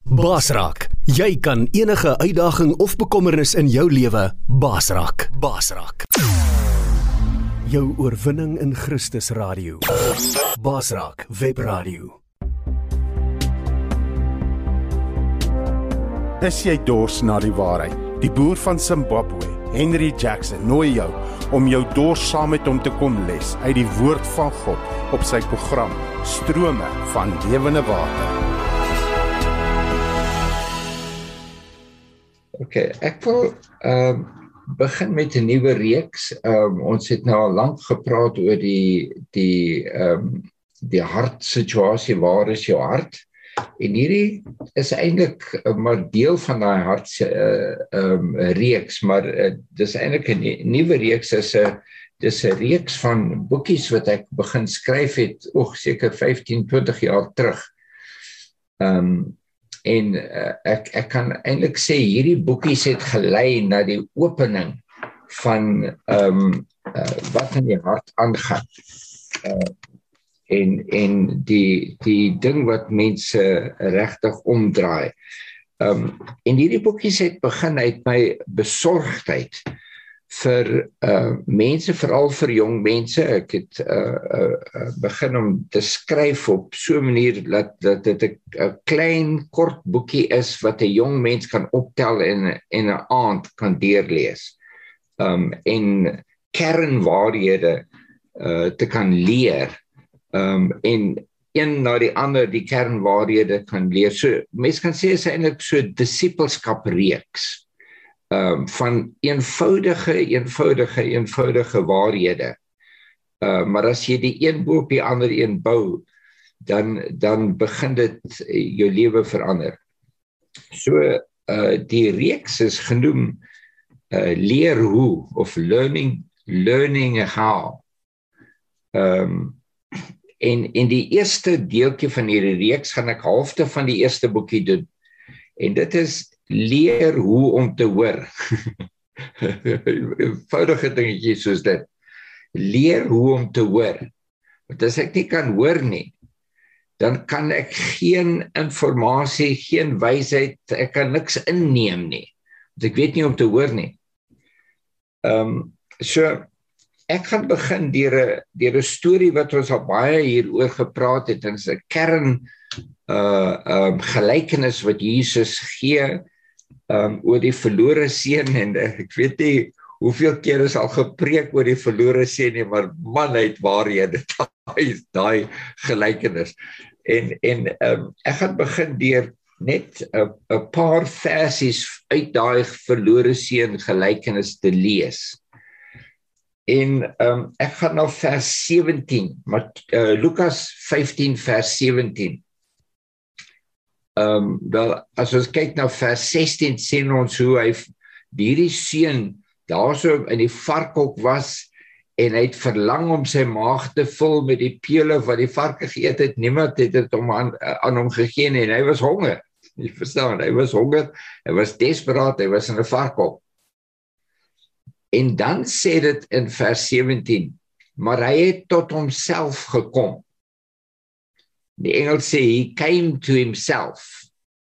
Basraak. Jy kan enige uitdaging of bekommernis in jou lewe basraak. Basraak. Jou oorwinning in Christus Radio. Basraak Webradio. Is jy dors na die waarheid? Die boer van Zimbabwe, Henry Jackson, nooi jou om jou dors saam met hom te kom les uit die woord van God op sy program Strome van Lewende Water. Okay, ek wil begin met 'n nuwe reeks. Ons het nou al lank gepraat oor die hartsituasie, waar is jou hart? En hierdie is eintlik maar deel van daai reeks, maar dis eintlik 'n nuwe reeks, dis 'n reeks van boekies wat ek begin skryf het, seker 15, 20 jaar terug. En ek kan eintlik sê, hierdie boekies het gelei na die opening van wat in die hart aangaan. En die ding wat mense regtig omdraai. En hierdie boekies het begin uit my besorgdheid vir mense, veral vir jong mense. Ek het begin om te skryf op so 'n manier dat dit 'n klein kort boekie is wat 'n jong mens kan optel en 'n aand kan deurlees. En kernwaarhede te kan leer. En een na die ander die kernwaarhede kan leer. So mense kan sê is eintlik so disipelskap reeks. Van eenvoudige waarhede. Maar as jy die een bo op die ander een bou, dan begin dit jou lewe verander. So die reeks is genoem leer hoe of learning how. En die eerste deeltjie van hierdie reeks gaan ek halfte van die eerste boekie doen. En dit is leer hoe om te hoor. Eenvoudige dingetjies soos dit. Leer hoe om te hoor. Want as ek nie kan hoor nie, dan kan ek geen informasie, geen wysheid, ek kan niks inneem nie. Want ek weet nie om te hoor nie. So, ek gaan begin deur 'n storie wat ons al baie hieroor gepraat het, en dit is 'n kern gelykenis wat Jesus gee oor die verlore seun, en ek weet nie hoeveel keer is al gepreek oor die verlore seun nie, maar man het waarhede, daai gelykenis. En ek gaan begin deur net 'n paar versies uit daai verlore seun gelykenis te lees. En ek gaan nou vers 17, Lukas 15 vers 17. Wel, as ons kyk na vers 16, sien ons hoe hy hierdie seun daarso in die varkhok was, en hy het verlang om sy maag te vul met die peule wat die varke geëet het. Niemand het dit aan hom gegee nie, en hy was honger. Jy verstaan, hy was honger, hy was desperaat, hy was in 'n varkhok. En dan sê dit in vers 17, maar hy het tot homself gekom. Die Engels sê, he came to himself.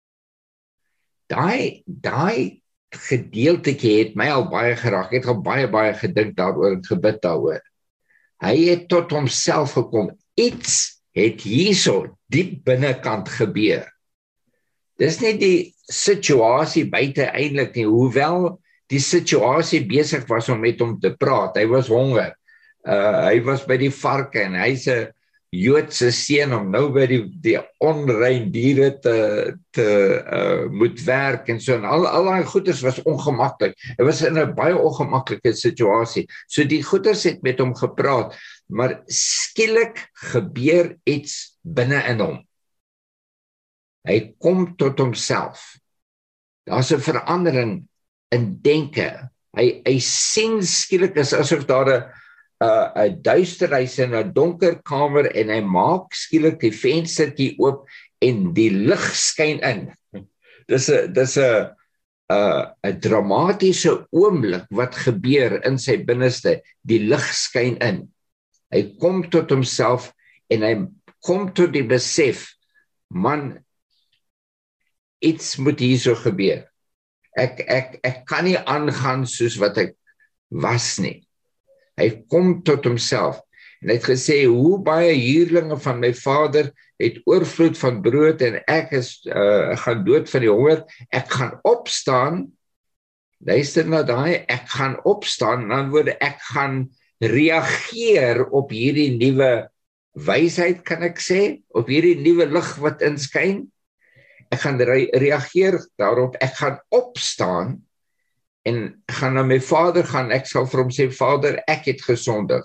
Daai gedeeltjie het my al baie geraak. Ek het al baie gedink daaroor en gebid daaroor. Hy het tot homself gekom. Iets het hierso diep binnekant gebeur. Dis nie die situasie buite eintlik nie, hoewel die situasie besig was om met hom te praat. Hy was honger. Hy was by die varke, en hy's 'n Joodse seun om nou by die onrein diere te moet werk en so, en al daai goeders was ongemaklik. Hy was in 'n baie ongemaklike situasie. So die goeders het met hom gepraat, maar skielik gebeur iets binne in hom. Hy kom tot homself. Daar's 'n verandering in denke. Hy sien skielik asof daar 'n duisterhuis in 'n donker kamer, en hy maak skielik die venstertjie oop en die lig skyn in. Dis 'n dramatiese oomblik wat gebeur in sy binneste. Die lig skyn in. Hy kom tot homself en hy kom tot die besef, man, iets moet hierso gebeur. Ek kan nie aangaan soos wat ek was nie. Hy kom tot homself. En hy het gesê, hoe baie huurlinge van my vader het oorvloed van brood en ek gaan dood van die honger. Ek gaan opstaan, luister na daai, ek gaan opstaan, in ander woorde, ek gaan reageer op hierdie nuwe wysheid, kan ek sê, op hierdie nuwe lig wat inskyn. Ek gaan reageer daarop, ek gaan opstaan en gaan na my vader gaan, ek sal vir hom sê, Vader, ek het gesondig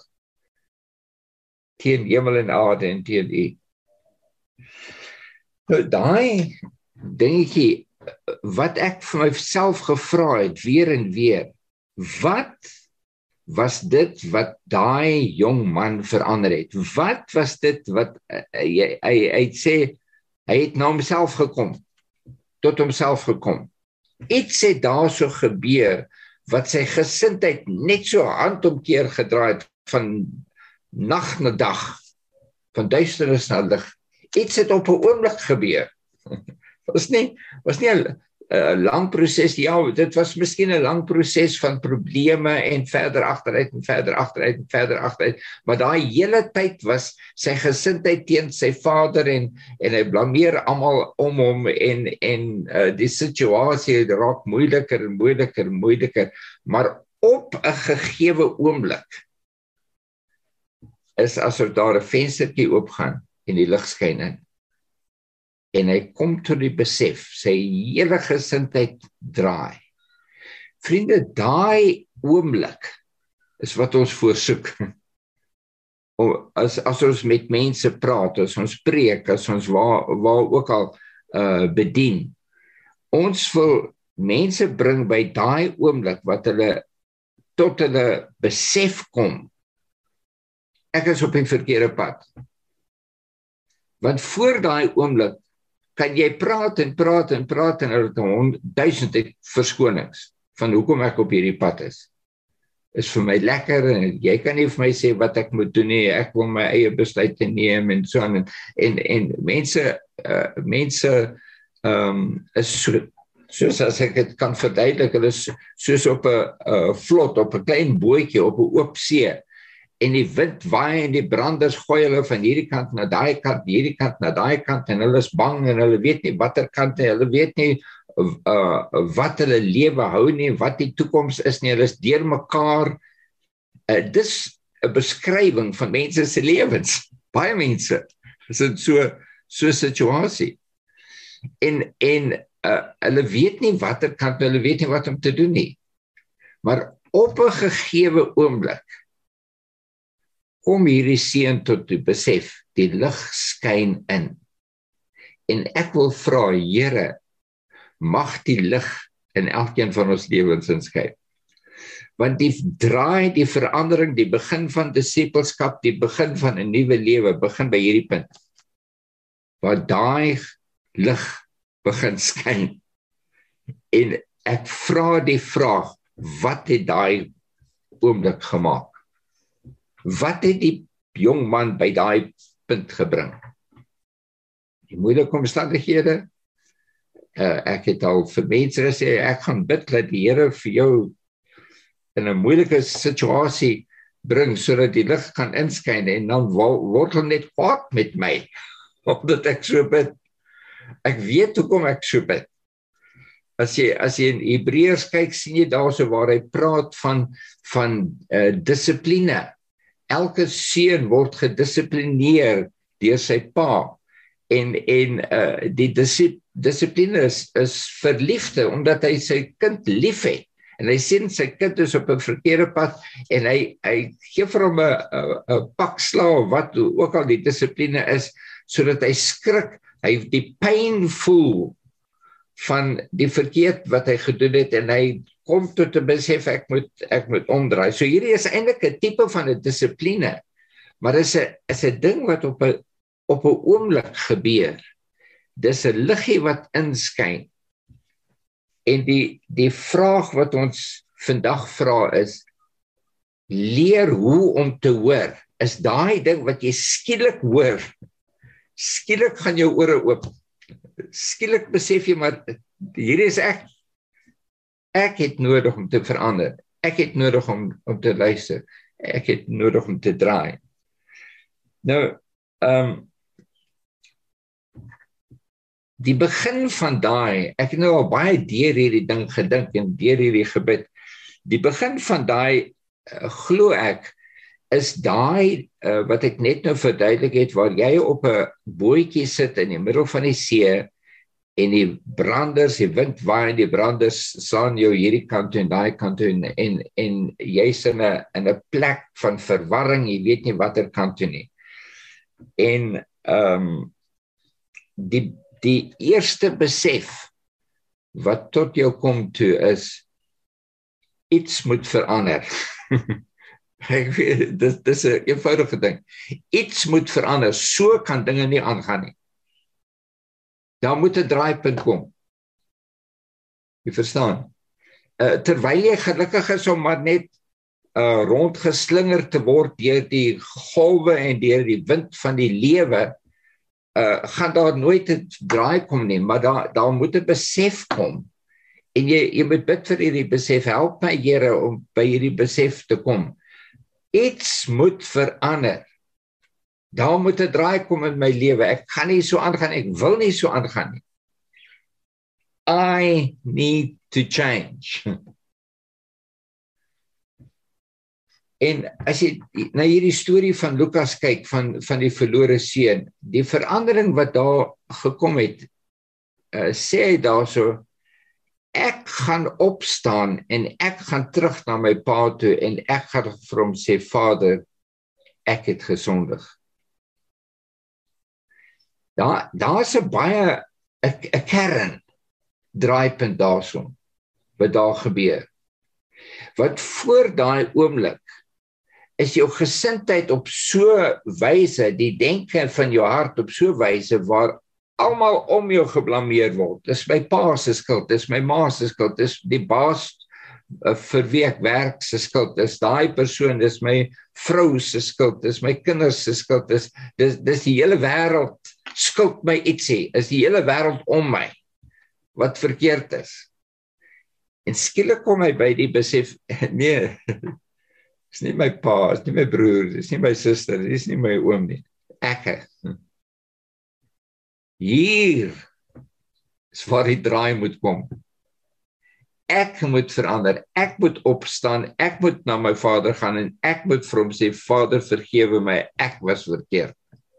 teen hemel en aarde en teen U. Nou daai dingetjie, wat ek vir myself gevra het, weer en weer, wat was dit wat daai jong man verander het? Wat was dit wat, hy sê, hy het na homself gekom, tot homself gekom. Iets het daar so gebeur, wat sy gesindheid net so handomkeer gedraai het, van nag na dag, van duisternis na lig. Iets het op 'n oomblik gebeur. was nie 'n lang proses, ja, dit was miskien 'n lang proses van probleme en verder agteruit en verder agteruit en verder agteruit, maar daai hele tyd was sy gesindheid teen sy vader en hy blameer almal om hom en die situasie raak moeiliker en moeiliker en moeiliker, maar op 'n gegeewe oomblik is asof daar 'n venstertjie oopgaan en die lig skyn in. En hy kom tot die besef, sy hele gesindheid draai. Vriende, daai oomblik is wat ons voorsoek. As ons met mense praat, as ons preek, as ons waar ook al bedien, ons wil mense bring by daai oomblik wat hulle tot hulle besef kom, ek is op die verkeerde pad. Want voor daai oomblik kan jy praat en hulle het 1000 verskonings van hoekom ek op hierdie pad is. Is vir my lekker en jy kan nie vir my sê wat ek moet doen nie, ek wil my eie besluite neem en so aan en mense is soos as ek dit kan verduidelik, hulle is soos op 'n vlot, op 'n klein bootjie, op 'n oop see. En die wind waai en die branders gooi hulle van hierdie kant na daai kant, hierdie kant na daai kant, en hulle is bang en hulle weet nie watter kant nie, hulle weet nie wat hulle lewe hou nie, wat die toekoms is nie, hulle is deur mekaar. Dis 'n beskrywing van mense se lewens. Baie mense is in so 'n situasie. En hulle weet nie watter kant, hulle weet nie wat om te doen nie. Maar op 'n gegeewe oomblik kom hierdie seun tot die besef, die lig skyn in. En ek wil vra, Here, mag die lig in elkeen van ons lewens inskyn. Want die verandering, die begin van disipelskap, die begin van 'n nuwe lewe, begin by hierdie punt. Waar daai lig begin skyn. En ek vra die vraag, wat het daai oomblik gemaak? Wat het die jong man by daai punt gebring? Die moeilike omstandighede. Ek het al vir mense gesê, ek gaan bid dat die Here vir jou in 'n moeilike situasie bring, sodat die lig kan inskyn, en dan word hulle net kwaad met my, omdat ek so bid. Ek weet hoekom ek so bid. As jy in Hebreërs kyk, sien jy daarso waar hy praat van dissipline. Elke seun word gedissiplineer deur sy pa. En die dissipline is vir liefde, omdat hy sy kind lief het. En hy sien sy kind is op 'n verkeerde pad, en hy gee vir hom 'n pak slaag, wat ook al die dissipline is, sodat hy skrik, hy die pyn voel van die verkeerd wat hy gedoen het, en hy kom tot 'n besef, ek moet omdraai. So hierdie is eintlik 'n tipe van 'n dissipline, maar is 'n ding wat op 'n oomblik gebeur. Dis 'n liggie wat inskyn. En die vraag wat ons vandag vra is, leer hoe om te hoor. Is daai ding wat jy skielik hoor, skielik gaan jou ore oop. skielik besef jy maar, hier is ek. Ek het nodig om te verander. Ek het nodig om te luister. Ek het nodig om te draai. Nou, die begin van daai, ek het nou al baie deur hierdie ding gedink en deur hierdie gebid. Die begin van daai, glo ek, is daai wat ek net nou verduidelik het, waar jy op 'n bootjie sit in die middel van die see en die branders, die wind waai en die branders slaan jou hierdie kant toe en daai kant toe en jy's in 'n plek van verwarring, jy weet nie watter kant toe nie. En die eerste besef wat tot jou kom toe is, iets moet verander. Ek weet, dis 'n eenvoudige ding. Iets moet verander, so kan dinge nie aangaan nie. Daar moet 'n draaipunt kom. Jy verstaan? Terwyl jy gelukkig is om maar net rondgeslinger te word deur die golwe en deur die wind van die lewe, gaan daar nooit 'n draai kom nie, maar daar moet 'n besef kom. En jy moet bid vir hierdie besef, help my Here om by hierdie besef te kom. Iets moet verander. Daar moet 'n draai kom in my lewe. Ek kan nie so aangaan, ek wil nie so aangaan nie. I need to change. En as jy na hierdie storie van Lukas kyk, van die verlore seun, die verandering wat daar gekom het, sê hy daarso, ek gaan opstaan en ek gaan terug na my pa toe en ek gaan vir hom sê, Vader, ek het gesondig. Daar's 'n baie 'n kern draaipunt daarso wat daar gebeur. Wat voor daai oomblik is jou gesindheid op so wyse, die denke van jou hart op so wyse waar almal om jou geblameer word. Dis my pa se skuld, dis my ma se skuld, dis die baas vir wie ek werk se skuld, dis daai persoon, dis my vrou se skuld, dis my kinders se skuld, dis die hele wêreld skuld my ietsie, is die hele wêreld om my wat verkeerd is. En skielik kom hy by die besef, nee, dis nie my pa, dis nie my broer, dis nie my suster, dis nie my oom nie, ek. Hier is waar die draai moet kom. Ek moet verander, ek moet opstaan, ek moet na my Vader gaan en ek moet vir hom sê, Vader, vergewe my, ek was verkeerd.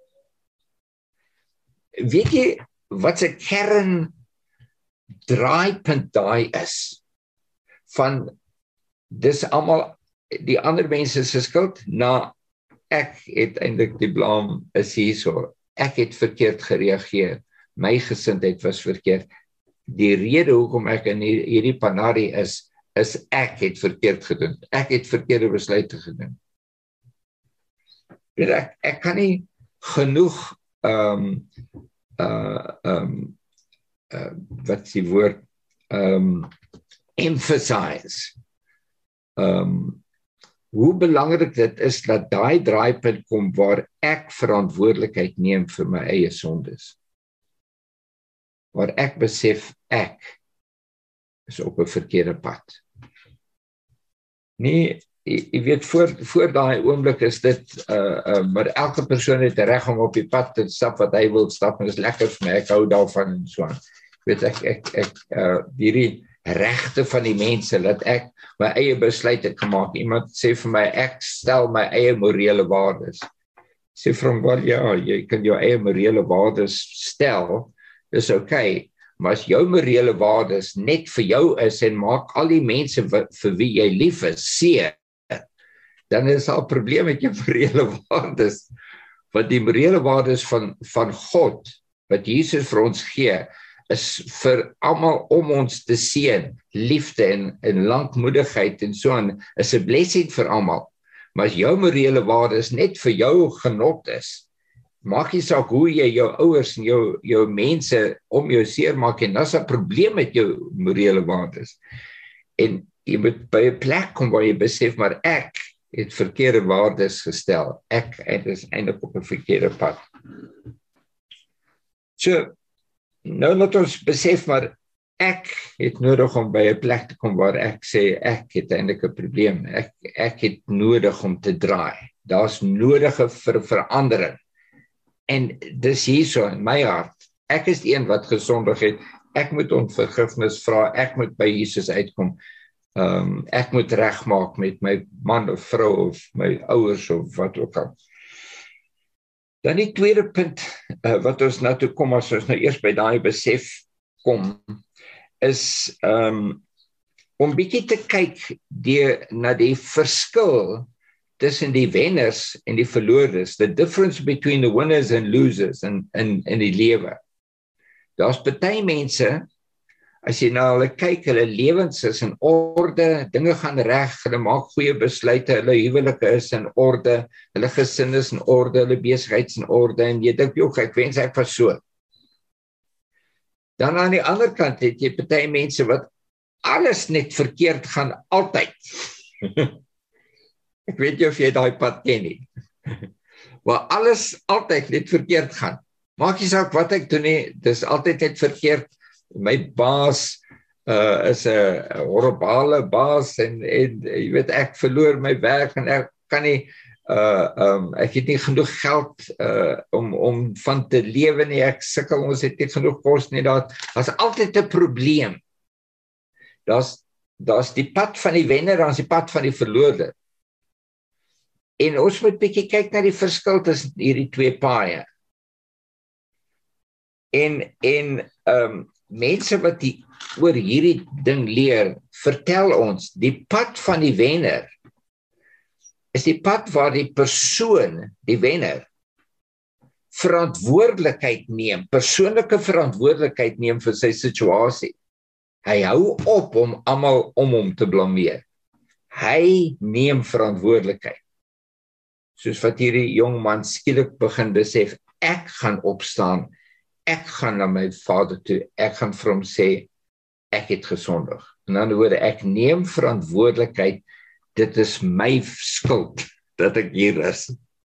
Weet jy wat 'n kern draaipunt daai is? Van, dis almal die ander mense se skuld, ek het eintlik die blame is hierso. Ek het verkeerd gereageer. My gesindheid was verkeerd. Die rede hoekom ek in hierdie panari is ek het verkeerd gedoen. Ek het verkeerde besluite gedoen. Ek kan nie genoeg wat is die woord? Emphasize. Hoe belangrik dit is dat daai draaipunt kom waar ek verantwoordelikheid neem vir my eie sondes. Waar ek besef ek is op 'n verkeerde pad. Nee, jy weet voor daai oomblik is dit maar elke persoon het 'n reg om op die pad te stap wat hy wil stap en dit is lekker vir my, ek hou daarvan en so aan. Weet ek hierdie regte van die mense, dat ek my eie besluite kan maak. Iemand sê vir my, ek stel my eie morele waardes. Sê vir hom, wel ja, jy kan jou eie morele waardes stel, dis okay, maar as jou morele waardes net vir jou is en maak al die mense vir wie jy lief is, seer, dan is daar 'n probleem met jou morele waardes. Want die morele waardes van God, wat Jesus vir ons gee, is vir almal om ons te seën, liefde en lankmoedigheid en so aan, is 'n blessing vir almal. Maar as jou morele waardes net vir jou genot is, maak nie saak hoe jy jou ouers en jou mense om jou seermaak en dis 'n probleem met jou morele waardes. En jy moet by 'n plek kom waar jy besef, maar ek het verkeerde waardes gestel. Ek is eintlik op 'n verkeerde pad. So, Nou laat ons besef maar, ek het nodig om by 'n plek te kom waar ek sê, ek het eintlik 'n probleem. Ek het nodig om te draai. Daar's nodige vir verandering. En dis hierso in my hart. Ek is die een wat gesondig het. Ek moet om vergifnis vra. Ek moet by Jesus uitkom. Ek moet regmaak met my man of vrou of my ouers of wat ook al. Dan die tweede punt wat ons nou toe kom, as ons nou eers by daai besef kom, is om bietjie te kyk na die verskil tussen die wenners en die verloorders, the difference between the winners and losers in die lewe. Daar's baie mense, as jy na hulle kyk, hulle lewens is in orde, dinge gaan reg, hulle maak goeie besluite, hulle huwelike is in orde, hulle gesin is in orde, hulle besigheid is in orde, en jy dink, joh, ek wens ek was so. Dan aan die ander kant het jy baie mense wat alles net verkeerd gaan, altyd. Ek weet nie of jy daai pad ken nie. Waar alles altyd net verkeerd gaan. Maak nie saak wat ek doen nie, dis altyd net verkeerd. My baas is 'n horribale baas en jy weet, ek verloor my werk en ek kan nie ek het nie genoeg geld om van te lewe nie, ek sukkel, ons het nie genoeg kos nie, daar's altyd 'n probleem. Daar's die pad van die wenner, daar's die pad van die verloorder. En ons moet bietjie kyk na die verskil tussen hierdie twee paaie. En mense wat oor hierdie ding leer, vertel ons, die pad van die wenner is die pad waar die persoon, die wenner, verantwoordelikheid neem, persoonlike verantwoordelikheid neem vir sy situasie. Hy hou op om almal om hom te blameer. Hy neem verantwoordelikheid. Soos wat hierdie jong man skielik begin besef, ek gaan opstaan, ek gaan na my vader toe, ek gaan vir hom sê, ek het gesondig. In ander woorde, ek neem verantwoordelikheid, dit is my skuld dat ek hier is.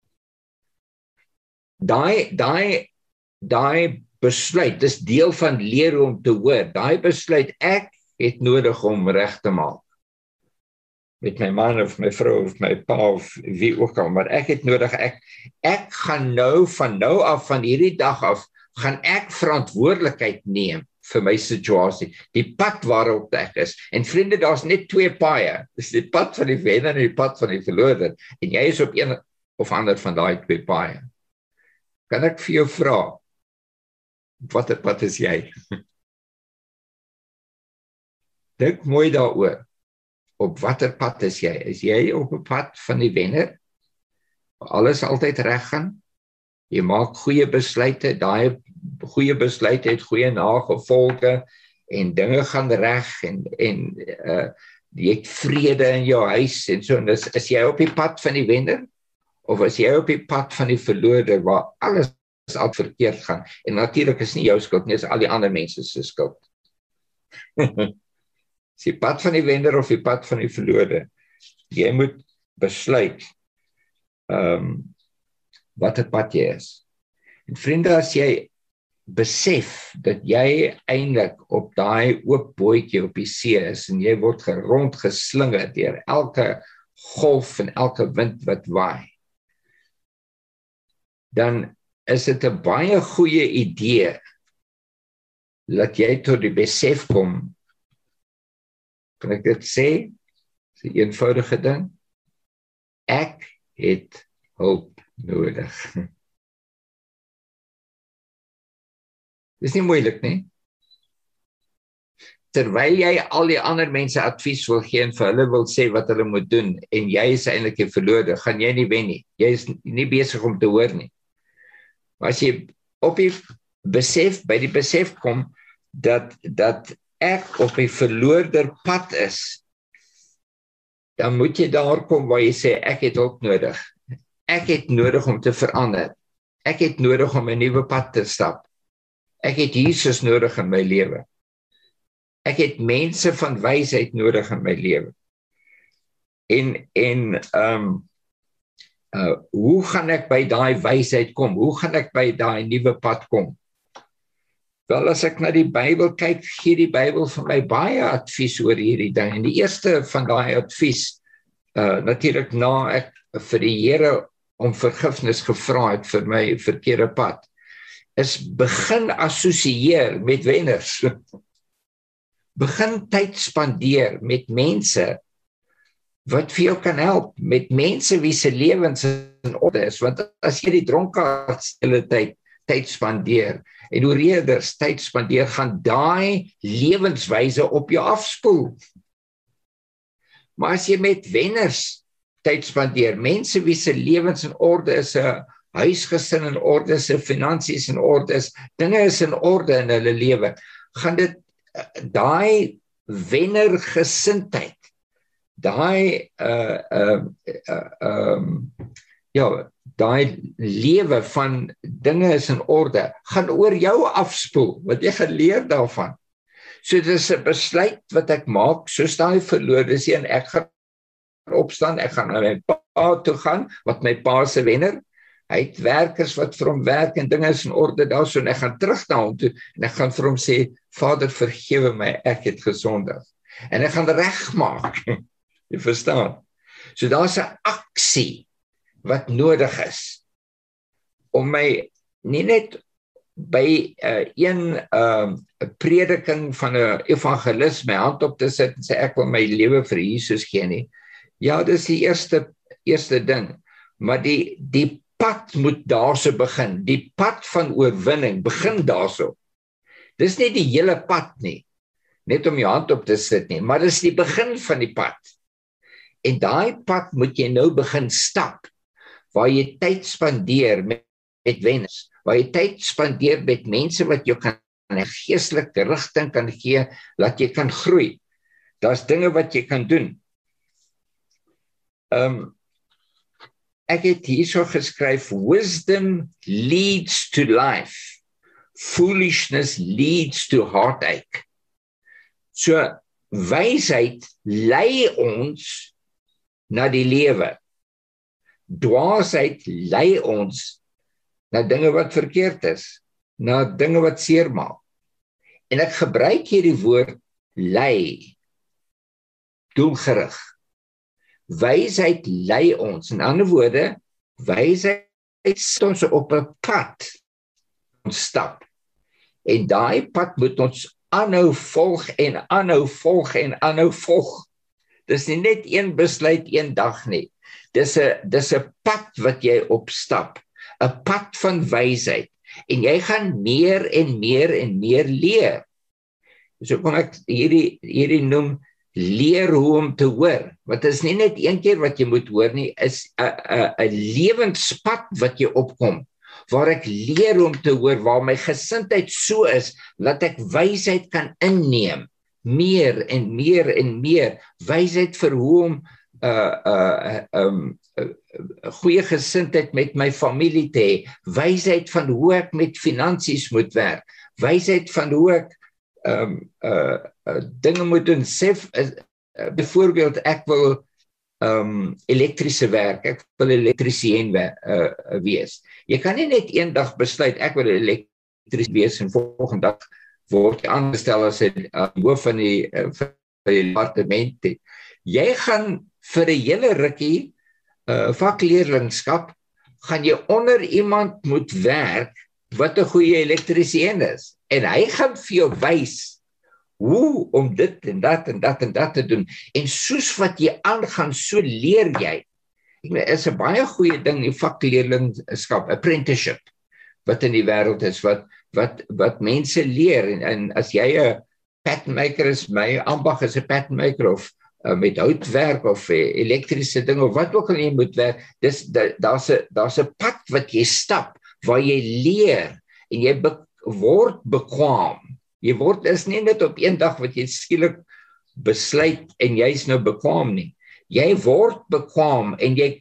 Daai besluit, dis deel van leer om te hoor. Daai besluit, ek het nodig om reg te maak. Met my man of my vrou of my pa of wie ook al, maar ek het nodig, ek gaan nou van nou af, van hierdie dag af, gaan ek verantwoordelikheid neem vir my situasie, die pad waarop ek is. En vriende, daar's net twee paaie. Dis die pad van die wenner en die pad van die verloorder. En jy is op een of ander van daai twee paaie. Kan ek vir jou vra, watter pad is jy? Dink mooi daaroor. Op watter pad is jy? Is jy op 'n pad van die wenner? Alles altyd reg gaan? Jy maak goeie besluite, daai goeie besluite het goeie nagevolge en dinge gaan reg en jy het vrede in jou huis en so, en is jy op die pad van die wenner of is jy op die pad van die verloorder waar alles al verkeerd gaan? En natuurlik is nie jou skuld nie, is al die ander mense se skuld. Is die pad van die wenner of die pad van die verloorder? Jy moet besluit wat 'n pad jy is. En vriende, as jy besef dat jy eintlik op daai oop bootjie op die see is en jy word rondgeslinger deur elke golf en elke wind wat waai, dan is dit 'n baie goeie idee dat jy tot die besef kom, kan ek dit sê, dis 'n eenvoudige ding, ek het hulp nodig. Dis nie moeilik nie. Terwyl jy al die ander mense advies wil gee en vir hulle wil sê wat hulle moet doen en jy is eintlik 'n verloorder, gaan jy nie wen nie. Jy is nie besig om te hoor nie. Maar as jy op die besef kom dat ek op die verloorder pad is, dan moet jy daar kom waar jy sê ek het hulp nodig. Ek het nodig om te verander. Ek het nodig om 'n nuwe pad te stap. Ek het Jesus nodig in my lewe. Ek het mense van wysheid nodig in my lewe. Hoe gaan ek by daai wysheid kom? Hoe gaan ek by daai nuwe pad kom? Wel, as ek na die Bybel kyk, gee die Bybel vir my baie advies oor hierdie ding. En die eerste van daai advies, natuurlik na ek vir die Here om vergifnis gevra het vir my verkeerde pad, is begin assosieer met wenners. Begin tyd spandeer met mense wat vir jou kan help, met mense wie se lewens in orde is, want as jy die dronkaards hele tyd spandeer, en oorreders tyd spandeer, gaan daai lewenswyse op jou afspoel. Maar as jy met wenners tyd spandeer, mense wie se lewens in orde is, 'n huisgesin in orde is, 'n finansies in orde is, dinge is in orde in hulle lewe, gaan dit daai wennergesindheid, daai daai lewe van dinge is in orde, gaan oor jou afspoel, wat jy gaan leer daarvan. So dit is 'n besluit wat ek maak, soos daai verlore seun, ek gaan opstaan, ek gaan na my pa toe gaan, wat my pa se wenner, hy het werkers wat vir hom werk en dinge is in orde daarso, en ek gaan terug na hom toe, en ek gaan vir hom sê, Vader, vergewe my, ek het gesondig. En ek gaan regmaak, jy verstaan. So daar's 'n aksie wat nodig is, om my nie net by een prediking van 'n evangelis my hand op te sit en sê ek wil my lewe vir Jesus gee nie. Ja, dis die eerste ding, maar die pad moet daarso begin. Die pad van oorwinning begin daarso. Dis nie die hele pad nie, net om jou hand op te sit nie, maar dis die begin van die pad. En daai pad moet jy nou begin stap, waar jy tyd spandeer met wenners, waar jy tyd spandeer met mense wat jou kan 'n geestelike rigting kan gee, laat jy kan groei. Daar's dinge wat jy kan doen. Ek het hierso geskryf, wisdom leads to life, foolishness leads to heartache. So, wysheid lei ons na die lewe. Dwaasheid lei ons na dinge wat verkeerd is, na dinge wat seermaak. En ek gebruik hierdie woord lei, doelgerig. Wysheid lei ons, in ander woorde, wysheid sit ons op 'n pad, ons stap. En daai pad moet ons aanhou volg en aanhou volg en aanhou volg. Dis nie net een besluit een dag nie. Dis 'n pad wat jy opstap, 'n pad van wysheid. En jy gaan meer en meer en meer leer. So kom ek hierdie noem leer hoe om te hoor. Want dit is nie net een keer wat jy moet hoor nie, is 'n lewenspad wat jy opkom, waar ek leer om te hoor, waar my gesindheid so is, dat ek wysheid kan inneem, meer en meer en meer, wysheid vir hoe om goeie gesindheid met my familie te hê, wysheid van hoe ek met finansies moet werk, wysheid van hoe ek dinge moet doen. Byvoorbeeld, ek wil elektrische werk, ek wil elektriesien wees. Jy kan nie net een dag besluit, ek wil elektrisien wees, en volgende dag word jy aangestel as 'n hoof van die departement. Jy gaan vir 'n hele rukkie vakleerlingskap, gaan jy onder iemand moet werk wat 'n goeie elektriesien is. En hy gaan vir jou wys hoe om dit en dat en dat en dat te doen. En soos wat jy aangaan, so leer jy. Is 'n baie goeie ding, die vakleerlingskap, apprenticeship, wat in die wêreld is, wat mense leer. En as jy 'n patternmaker is, my ambag is 'n patternmaker, of met houtwerk of elektriese ding, of wat ook al jy moet werk, daar's 'n pad wat jy stap, waar jy leer, en jy word bekwaam. Jy word is nie net op een dag wat jy skielik besluit en jy is nou bekwaam nie. Jy word bekwaam en jy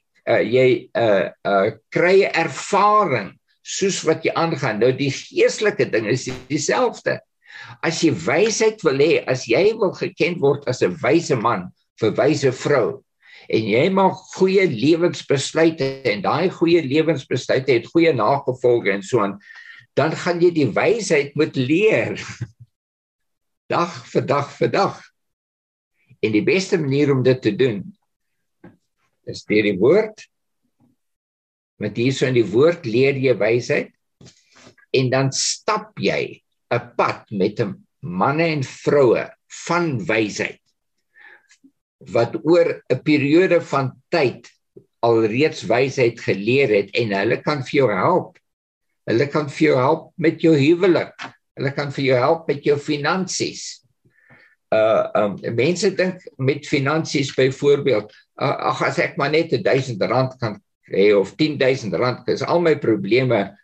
kry ervaring soos wat jy aangaan. Nou die geestelike ding is dieselfde. As jy wysheid wil hê, as jy wil geken word as 'n wyse man vir wyse vrou, en jy maak goeie lewensbesluite, en daai goeie lewensbesluite het goeie nagevolge en so aan, dan gaan jy die wysheid moet leer. Dag vir dag vir dag. En die beste manier om dit te doen, is deur die woord. Want hierso in die woord leer jy wysheid, en dan stap jy 'n pad met 'n manne en vroue van wysheid, wat oor 'n periode van tyd alreeds wysheid geleer het, en hulle kan vir jou help. Hulle kan vir jou help met jou huwelik. Hulle kan vir jou help met jou finansies. Mense dink met finansies byvoorbeeld, ag, as ek maar net R1000 kan hê, of R10,000, is al my probleme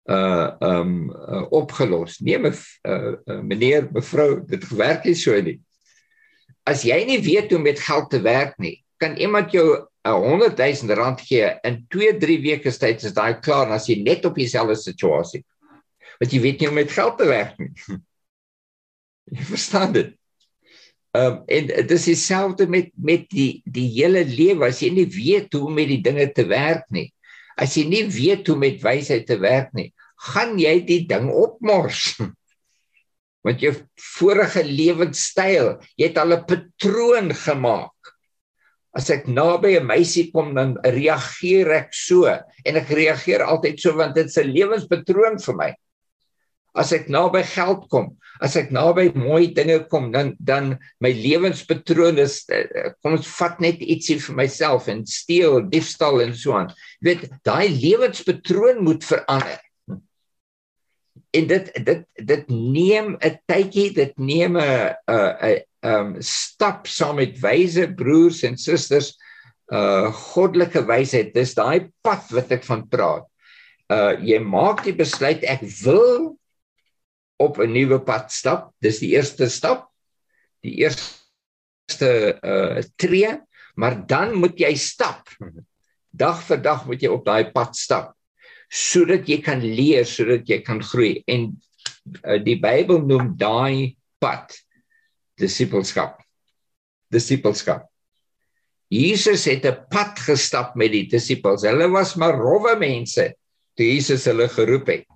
opgelos. Nee, meneer, mevrou, dit werk nie so nie. As jy nie weet hoe met geld te werk nie, kan iemand jou R100,000 gee, in 2-3 weke tyd is daai klaar, en as jy net op dieselfde situasie, want jy weet nie hoe met geld te werk nie. Jy verstaan dit. En dit is dieselfde met die hele lewe. As jy nie weet hoe met die dinge te werk nie, as jy nie weet hoe met wysheid te werk nie, gaan jy die ding opmors. Want jou vorige lewenstyl, jy het al 'n patroon gemaak. As ek naby 'n meisie kom, dan reageer ek so, en ek reageer altyd so, want dit is 'n lewenspatroon vir my. As ek naby geld kom, as ek naby mooi dinge kom, dan my lewenspatroon is, kom ons vat net ietsie vir myself, en steel, diefstal en so aan. Jy weet, daai lewenspatroon moet verander. En dit neem 'n tydjie, dit neem 'n stap saam met wyse broers en susters, goddelike wysheid. Dis daai pad wat ek van praat. Jy maak die besluit, ek wil op 'n nuwe pad stap. Dis die eerste stap, die eerste tree, maar dan moet jy stap. Dag vir dag moet jy op daai pad stap, sodat jy kan leer, sodat jy kan groei. En die Bybel noem daai pad disipelskap. Disipelskap. Jesus het 'n pad gestap met die disipels. Hulle was maar rowwe mense toe Jesus hulle geroep het.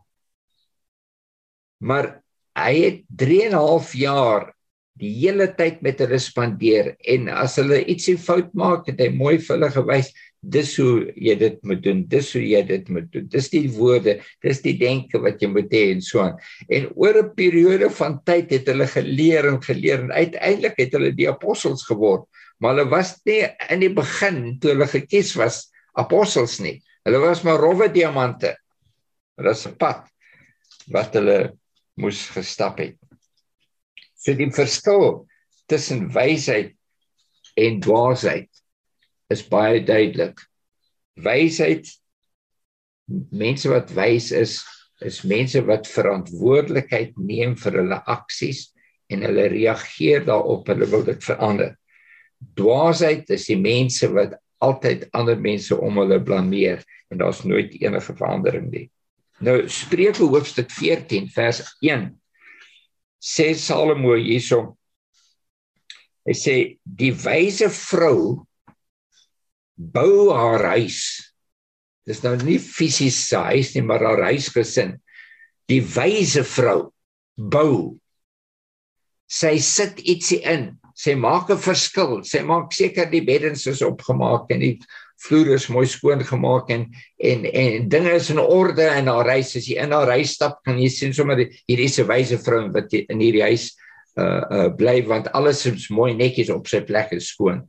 Maar hy het 3,5 jaar die hele tyd met hulle spandeer, en as hulle ietsie fout maak, het hy mooi vir hulle gewys, dis hoe jy dit moet doen, dis hoe jy dit moet doen, dis die woorde, dis die denke wat jy moet hê, en so aan. En oor 'n periode van tyd het hulle geleer, en uiteindelik het hulle die apostels geword, maar hulle was nie in die begin, toe hulle gekies was, apostels nie. Hulle was maar rowwe diamante. Dat is 'n pad wat hulle moes gestap het. So die verskil tussen wysheid en dwaasheid is baie duidelik. Wysheid, mense wat wys is mense wat verantwoordelikheid neem vir hulle aksies, en hulle reageer daarop, hulle wil dit verander. Dwaasheid is die mense wat altyd ander mense om hulle blameer, en daar's nooit enige verandering nie. Nou, Spreuke hoofstuk 14 vers 1 sê Salomo hierso, hy sê, die wyse vrou bou haar huis. Dis nou nie fisies sy huis nie, maar haar huisgesin. Die wyse vrou bou. Sy sit ietsie in, sy maak 'n verskil, sy maak seker die beddens is opgemaak, en die vloer is mooi skoon gemaak, en dinge is in orde in haar huis. As jy in haar huis stap, kan jy sien sommer, hier is 'n wyse vrou wat in hierdie huis bly, want alles is mooi netjies op sy plek en skoon.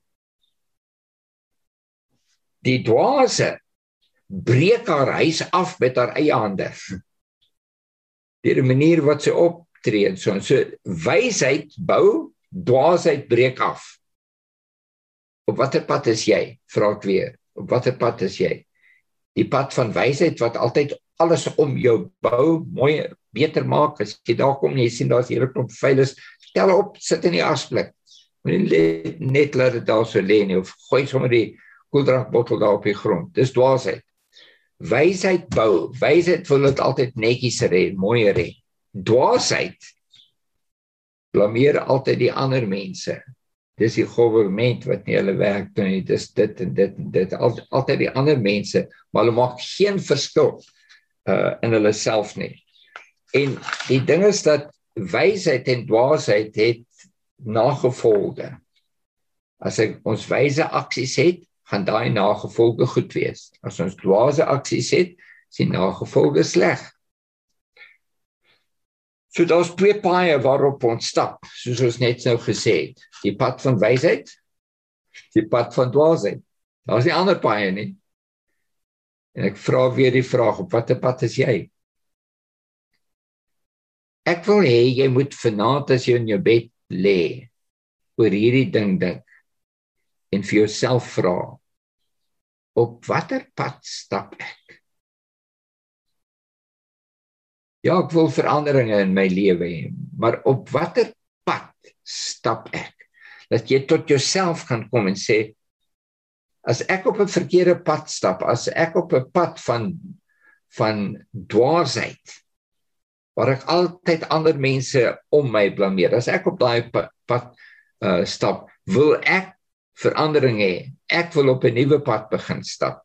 Die dwaase breek haar huis af met haar eie hande. Deur die manier wat sy optree en so. So wysheid bou, dwaasheid breek af. Op watter pad is jy? Vra ek weer. Op watter pad is jy? Die pad van wysheid wat altyd alles om jou bou, mooi, beter maak. As jy daar kom en jy sien daar's 'n hele klomp vuilis, tel op, sit in die asblik. Moenie net laat dit daar so lê nie, of gooi sommer die koeldrankbottel daar op die grond. Dis dwaasheid. Wysheid bou. Wysheid wil dit altyd netjies hê, mooier hê. Dwaasheid blameer altyd die ander mense. Dis die government wat nie hulle werk doen nie, dis dit en dit en dit, altyd die ander mense, maar hulle maak geen verskil in hulle self nie. En die ding is dat wysheid en dwaasheid het nagevolge. As ons wyse aksies het, gaan daai nagevolge goed wees. As ons dwaase aksies het, is die nagevolge sleg. So daar's twee paaie waarop ons stap, soos ons net nou gesê het. Die pad van wysheid, die pad van dwaasheid. Daar's nie ander paaie nie. En ek vra weer die vraag, op watter pad is jy? Ek wil hê jy moet vanaand as jy in jou bed lê, oor hierdie ding dink, en vir jouself vra, op watter pad stap ek? Ja, ek wil veranderinge in my lewe hê, maar op watter pad stap ek? Dat jy tot jouself kan kom en sê, as ek op 'n verkeerde pad stap, as ek op 'n pad van dwaasheid, waar ek altyd ander mense om my blameer, as ek op daai pad stap, wil ek verandering hê. Ek wil op 'n nuwe pad begin stap.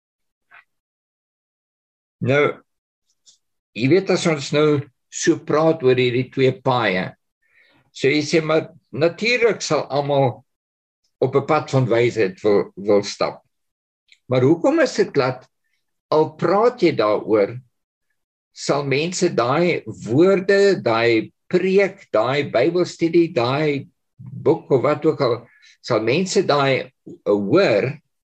Nou, jy weet as ons nou so praat oor hierdie twee paaie, so jy sê, maar natuurlik sal almal op 'n pad van wysheid wil stap. Maar hoekom is dit dat, al praat jy daaroor, sal mense daai woorde, daai preek, daai Bybelstudie, daai boek of wat ook al, sal mense daai hoor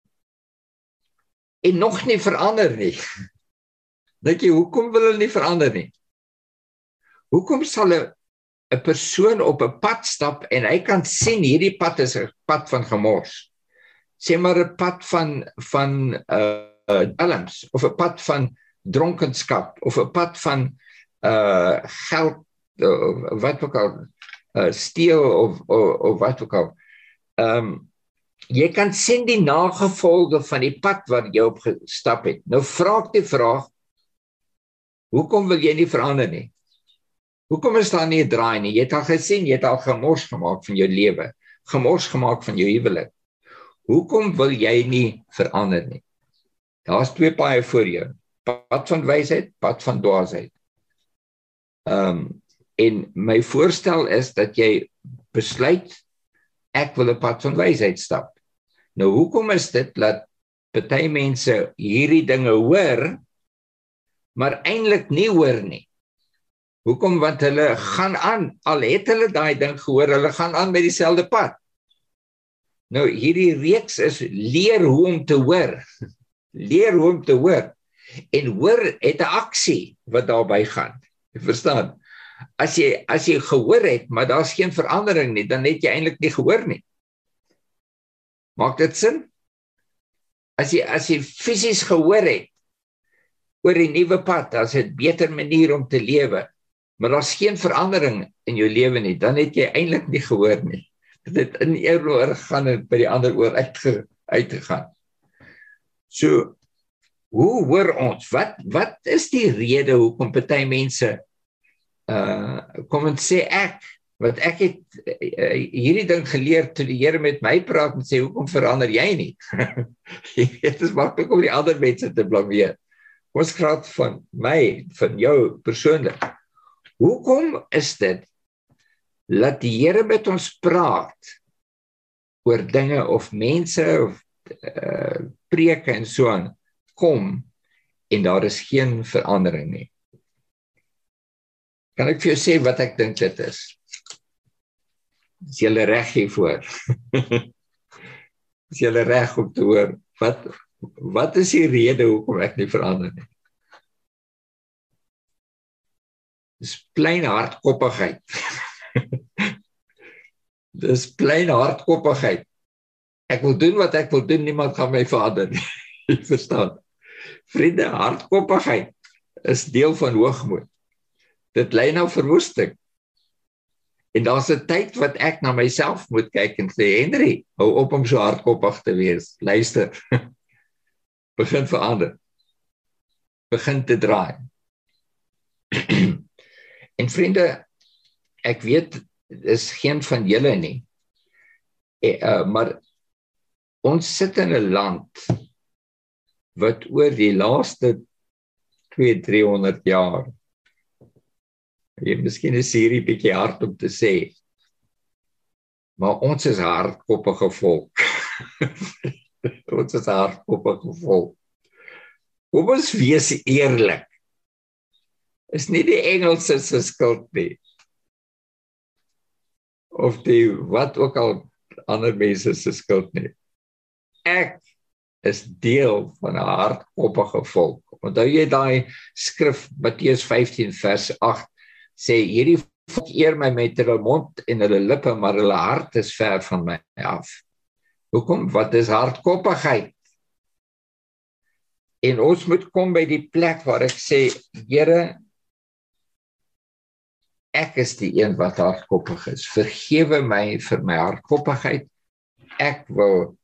en nog nie verander nie. Dink jy, hoekom wil hulle nie verander nie? Hoekom sal 'n persoon op 'n pad stap en hy kan sien hierdie pad is 'n pad van gemors? Sê maar 'n pad van dwelms, of 'n pad van dronkenskap, of 'n pad van geld, wat ook al, steel of wat ook al. Jy kan sien die nagevolge van die pad wat jy op gestap het. Nou vra ek die vraag, hoekom wil jy nie verander nie? Hoekom is daar nie 'n draai nie? Jy het al gesien, jy het al gemors gemaak van jou lewe, gemors gemaak van jou huwelik. Hoekom wil jy nie verander nie? Daar's twee paaie voor jou. Pad van wysheid, pad van dwaasheid. En my voorstel is dat jy besluit, ek wil 'n pad van wysheid stap. Nou hoekom is dit dat party mense hierdie dinge hoor, maar eintlik nie hoor nie? Hoekom? Want hulle gaan aan, al het hulle daai ding gehoor, hulle gaan aan met dieselfde pad. Nou hierdie reeks is leer hoe om te hoor. Leer hoe om te hoor. En hoor het 'n aksie wat daarby gaan. Jy verstaan? As jy gehoor het, maar daar's geen verandering nie, dan het jy eintlik nie gehoor nie. Maak dit sin? As jy fisies gehoor het oor die nuwe pad, dan is dit 'n beter manier om te lewe, maar daar's geen verandering in jou lewe nie, dan het jy eintlik nie gehoor nie. Dit het in een oor gegaan en by die ander oor uitgegaan. So, hoe hoor ons? Wat is die rede hoekom party mense kom en sê want ek het hierdie ding geleer toe die Here met my praat en sê, hoekom verander jy nie? Jy weet, het is maklik om die ander mense te blameer. Ons praat van my, van jou persoonlik. Hoekom is dit dat die Here met ons praat oor dinge of mense of preke en so aan kom en daar is geen verandering nie? Kan ek vir jou sê wat ek dink dit is? Is julle reg hiervoor? Is julle reg om te hoor? Wat is die rede hoekom ek nie verander nie? Dis plain hardkoppigheid. Dis plain hardkoppigheid. Ek wil doen wat ek wil doen, niemand gaan my verander nie. Jy verstaan? Vriende, hardkoppigheid is deel van hoogmoed. Dit lei na verwoesting. En daar's 'n tyd wat ek na myself moet kyk en sê, Henry, hou op om so hardkoppig te wees. Luister. Begin verander. Begin te draai. En vriende, ek weet, is geen van julle nie. Maar ons sit in 'n land wat oor die laaste 200-300 jaar Miskien is hierdie bietjie hard om te sê, maar ons is hardkoppige volk. Ons is hardkoppige volk. Kom ons wees eerlik. Is nie die Engelse se skuld nie. Of die wat ook al ander mense se skuld nie. Ek is deel van 'n hardkoppige volk. Onthou jy daai skrif Matteus 15 vers 8 sê hierdie volk eer my met hulle mond en hulle lippe, maar hulle hart is ver van my af. Hoekom? Wat is hardkoppigheid? En ons moet kom by die plek waar ek sê, Here, ek is die een wat hardkoppig is. Vergewe my vir my hardkoppigheid. Ek wil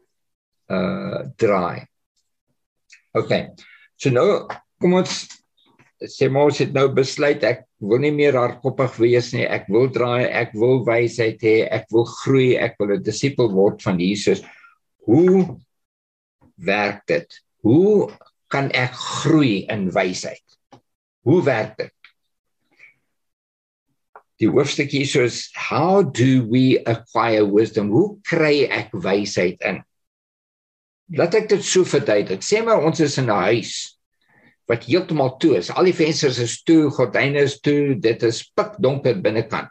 draai. Okay, so nou, kom ons sê maar ons het nou besluit, ek wil nie meer hardkoppig wees nie, ek wil draai, ek wil wysheid hê, ek wil groei, ek wil 'n disipel word van Jesus. Hoe werk dit? Hoe kan ek groei in wysheid? Hoe werk dit? Die hoofstuk hier so is, how do we acquire wisdom? Hoe kry ek wysheid in? Laat ek dit so verduidelik. Sê maar ons is in 'n huis wat heeltemal toe is. Al die vensters is toe, gordyne is toe, dit is pikdonker binnekant.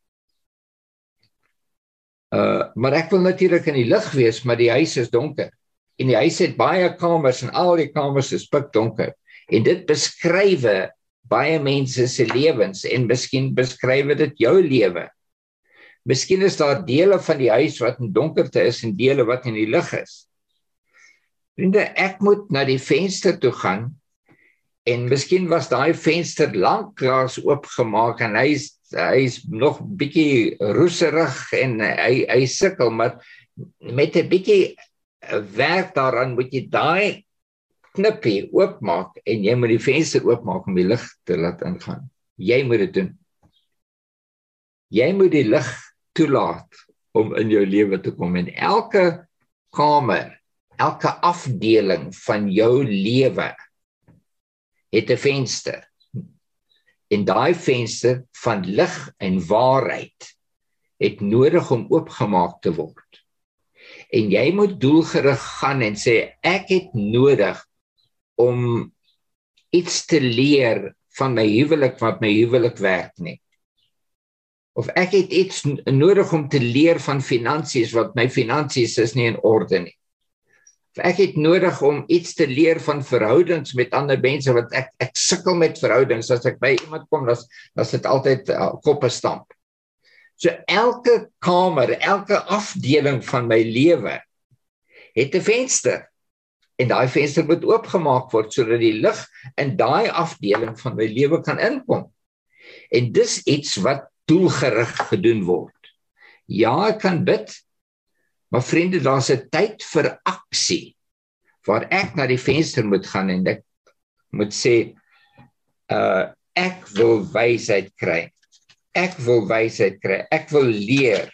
Maar ek wil natuurlik in die lig wees, maar die huis is donker. En die huis het baie kamers en al die kamers is pikdonker. En dit beskryf baie mense se lewens en miskien beskryf dit jou lewe. Miskien is daar dele van die huis wat in donkerte is en dele wat in die lig is. Vriende, ek moet na die venster toe gaan en miskien was daai venster lanklaas oopgemaak en hy is nog bietjie roeserig en hy sukkel, maar met 'n bietjie werk daaraan moet jy daai knippie oopmaak en jy moet die venster oopmaak om die lig te laat ingaan. Jy moet dit doen. Jy moet die lig toelaat om in jou lewe te kom en elke kamer, elke afdeling van jou lewe het 'n venster. En daai venster van lig en waarheid het nodig om oopgemaak te word. En jy moet doelgerig gaan en sê, ek het nodig om iets te leer van my huwelik wat my huwelik werk nie. Of ek het iets nodig om te leer van finansies wat my finansies is nie in orde nie. Of ek het nodig om iets te leer van verhoudings met ander mense wat ek sukkel met verhoudings. As ek by iemand kom, dan is dit altyd koppe stamp. So elke kamer, elke afdeling van my lewe het 'n venster. En daai venster moet oopgemaak word sodat die lig in daai afdeling van my lewe kan inkom. En dis iets wat doelgerig gedoen word. Ja, ek kan bid, maar vriende, daar's 'n tyd vir aksie waar ek na die venster moet gaan en ek moet sê, ek wil wysheid kry. Ek wil wysheid kry. Ek wil leer.